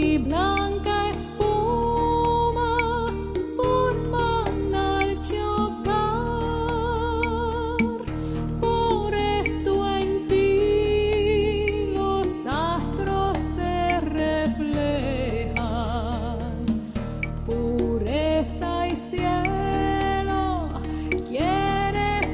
y blanca espuma forman al chocar. Por esto en ti los astros se reflejan. Pureza y cielo quieres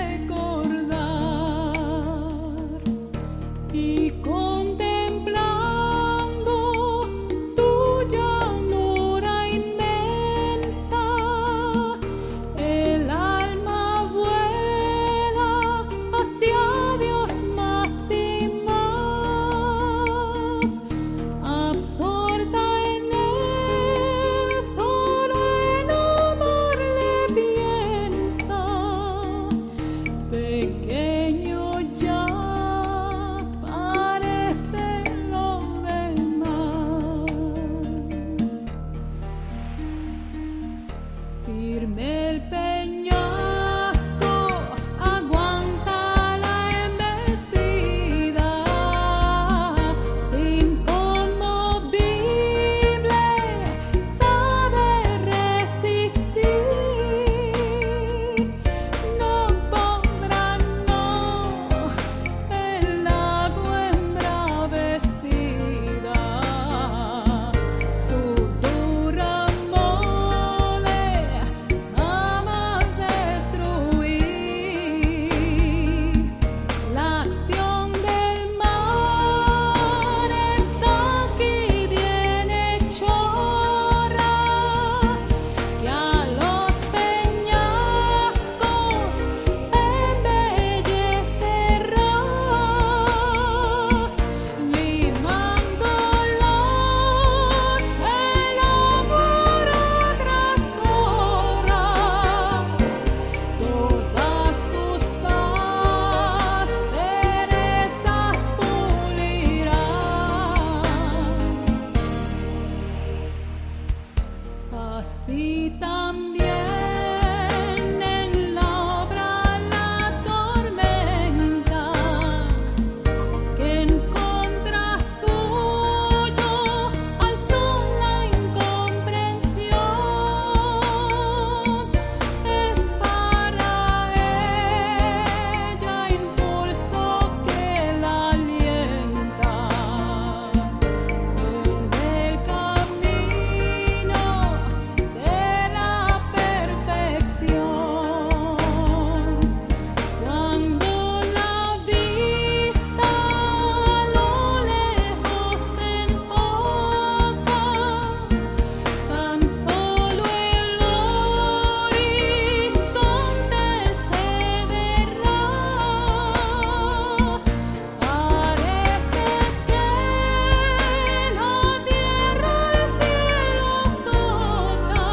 recordar, y contemplando tu llanura inmensa, el alma vuela hacia Dios más y más, absorta en Él, solo en amarle piensa. Pequeño ya parece lo demás. Firme el peñasco, aguanta la embestida, inconmovible, sabe resistir. No podrá, no, el agua embravecida, su dura mole jamás destruir. La acción del mar está aquí bien hechora, que a los peñascos embellecerá, limándolos del agua tras hora. Todas sus asperezas pulirá. Así también en la obra la tormenta, que en contra suyo alzó la incomprensión, es para ella impulso que la alienta en el camino de la perfección. Cuando la vista a lo lejos se enfoca, tan solo el horizonte se verá. Parece que la tierra al cielo toca,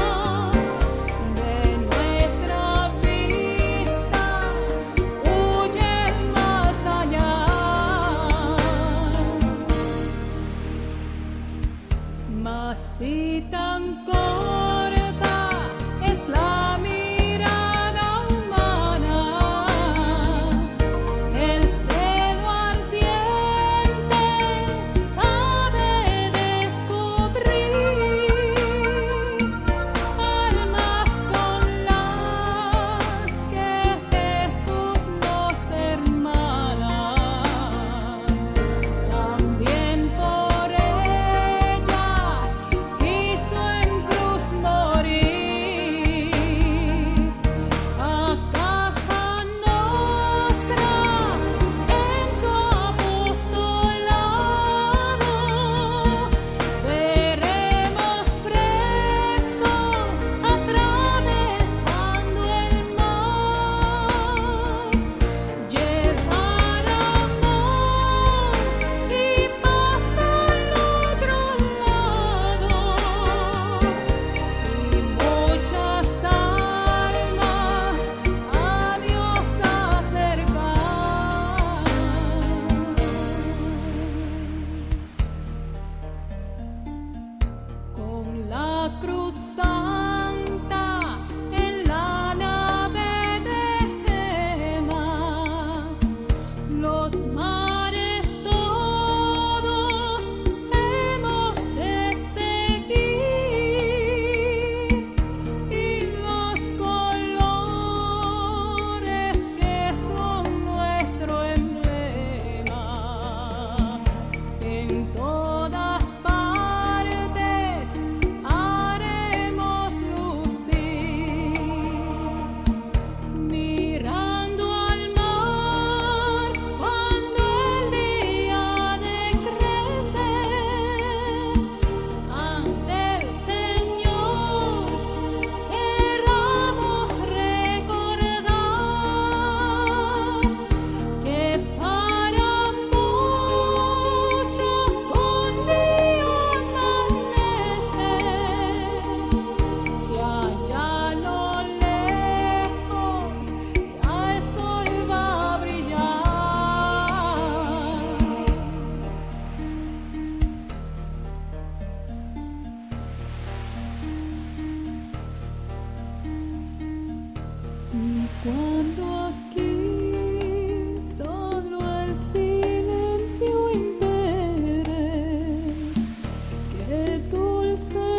de nuestra vista huye más allá. Mas si tan corta es la mirada humana, el celo ardiente sabe descubrir almas con las que Jesús nos hermana. También por ellas quiso en cruz morir. A casa nostra en su apostolado veremos presto atravesando el mar, llevar amor y paz al otro lado, y muchas almas a Dios acercar. Con la cruz santa en la nave de Gema, los mares todos hemos dulce